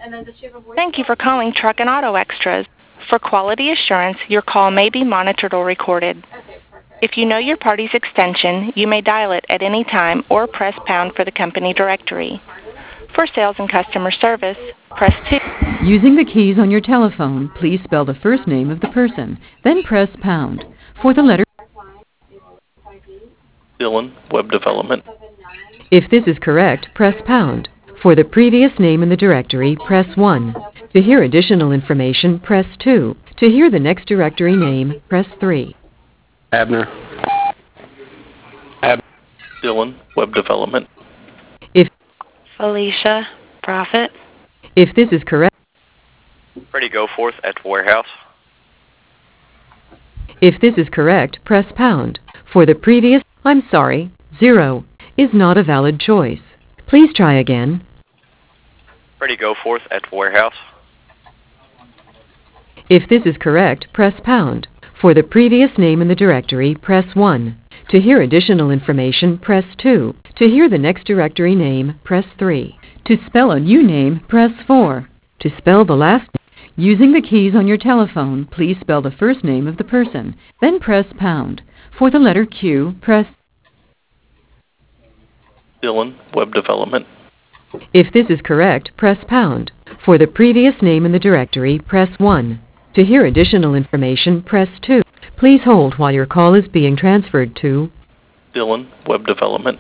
Thank you for calling Truck and Auto Extras. For quality assurance, your call may be monitored or recorded. If you know your party's extension, you may dial it at any time or press pound for the company directory. For sales and customer service, press 2. Using the keys on your telephone, please spell the first name of the person, then press pound. For the letter, Dylan, Web Development. if this is correct, press pound. For the previous name in the directory, press 1. To hear additional information, press 2. To hear the next directory name, press 3. Abner. Dylan, Web Development. If Felicia, Profit. if this is correct, Freddie Goforth at Warehouse. if this is correct, press pound. For the previous, I'm sorry, 0 is not a valid choice. Please try again. Freddie Goforth at Warehouse. If this is correct, press pound. For the previous name in the directory, press 1. To hear additional information, press 2. To hear the next directory name, press 3. To spell a new name, press 4. To spell the last name, using the keys on your telephone, please spell the first name of the person, then press pound. For the letter Q, press. Dylan, Web Development. If this is correct, press pound. For the previous name in the directory, press 1. To hear additional information, press 2. Please hold while your call is being transferred to Dylan, Web Development.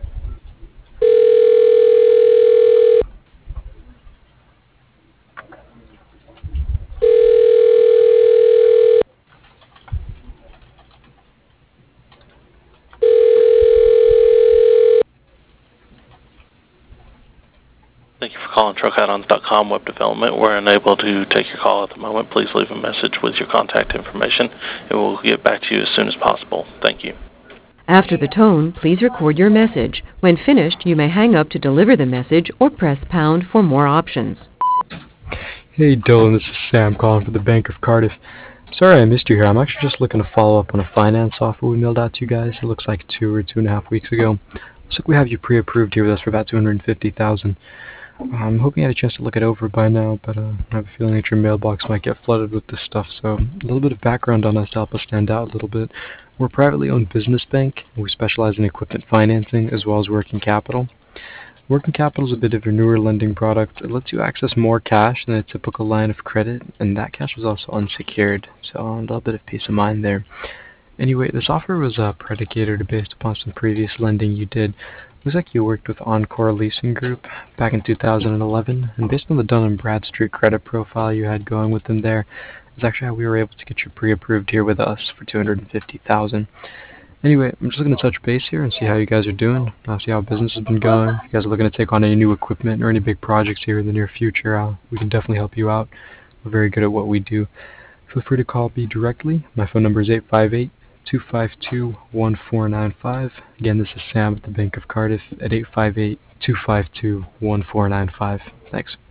Thank you for calling TruckAddons.com Web Development. We're unable to take your call at the moment. Please leave a message with your contact information, and we'll get back to you as soon as possible. Thank you. After the tone, please record your message. When finished, you may hang up to deliver the message or press pound for more options. Hey Dylan, this is Sam calling for the Bank of Cardiff. Sorry I missed you here. I'm actually just looking to follow up on a finance offer we mailed out to you guys. It looks like 2 or 2.5 weeks ago. Looks like we have you pre-approved here with us for about $250,000. I'm hoping you had a chance to look it over by now, but I have a feeling that your mailbox might get flooded with this stuff, so a little bit of background on us to help us stand out a little bit. We're a privately owned business bank, and we specialize in equipment financing as well as working capital. Working capital is a bit of a newer lending product. It lets you access more cash than a typical line of credit, and that cash was also unsecured, so a little bit of peace of mind there. Anyway, this offer was predicated based upon some previous lending you did. Looks like you worked with Encore Leasing Group back in 2011, and based on the Dun & Bradstreet credit profile you had going with them there, is actually how we were able to get you pre-approved here with us for $250,000. Anyway, I'm just looking to touch base here and see how you guys are doing, see how business has been going. If you guys are looking to take on any new equipment or any big projects here in the near future, we can definitely help you out. We're very good at what we do. Feel free to call me directly. My phone number is 858-252-1495. Again, this is Sam at the Bank of Cardiff at 858-252-1495. Thanks.